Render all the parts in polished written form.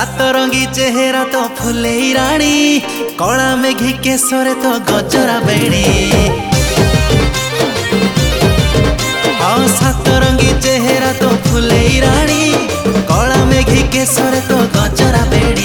सातरंगी चेहरा तो फुले रानी, कला मेघी केसरे तो गजरा बेणी। हाँ सातरंगी चेहरा तो फुले रानी, कला मेघी केसरे तो गजरा बेणी।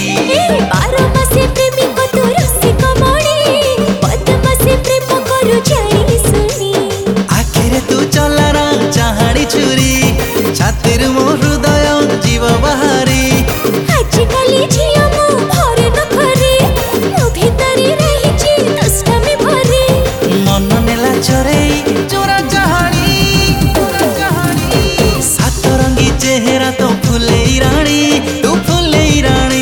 आखिरे तू चलार चाहाणी छुरी, छातिर मो हृदय जीव बाहारी। आजिकाली झिया मो भरे न करे, मो भितरी रहिछि दुष्टामी भरे। मन नेला चोरे चोरा चाहाणी, सातरंगी चेहरा तो फुले रानी, तू फुले रानी।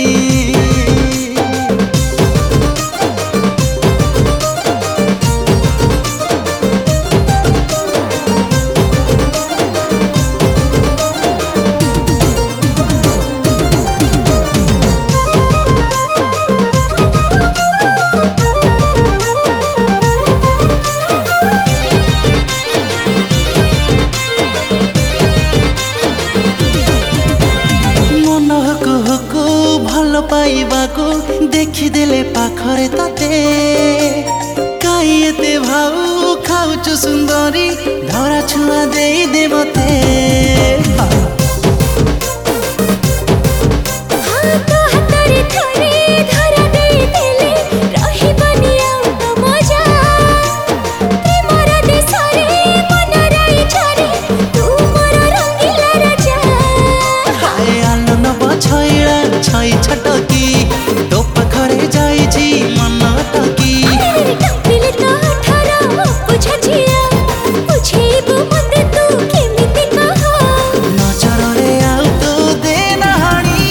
भल पाइबाको देखिदेले पाखरे तते, काई एते भाउ खाउछु सुंदरी, धरा छुआ देई देबते। छई छटकी तो पाखरे जाइछि मन अटकी। टपिले तो अठारा बुझा झिया, बुझेबो मते तू केमिति कह। नजर रे आउ तो दे नहाणी,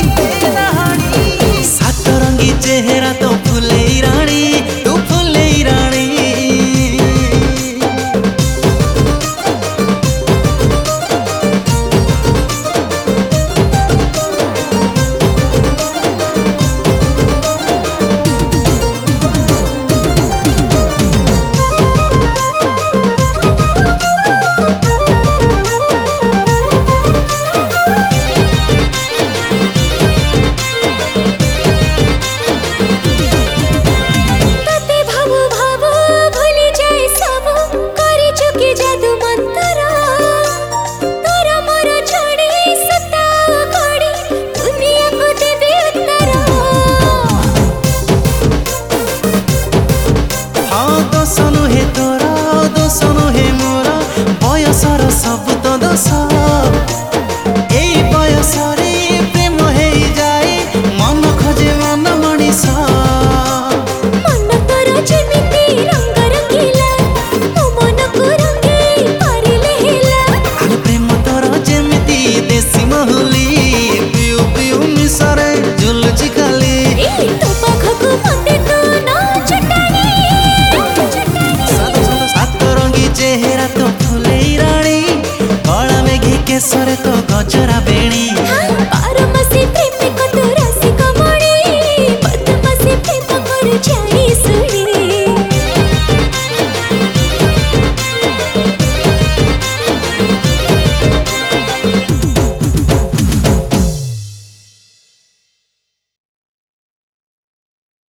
सातरंगी चेहरा तो फुले रानी, तू फुले रानी। दोसनु हे मोर बयसर सब तो दोष, एई बयसरे प्रेम हे जाए, मन खोजे मन मनीष। मन तोर जेमिति रंग रंगीला, मो मन को रंगे पारिले हेला। आरे प्रेम तोर जेमिति देसी महुली, पिउ पिउ मिसरे झुलुछि खाली। तो पाखको मते तो ना चटानी। सातरंगी चेहरा तो फुले रानी, कला मेघी केसरे तो गजरा बेणी।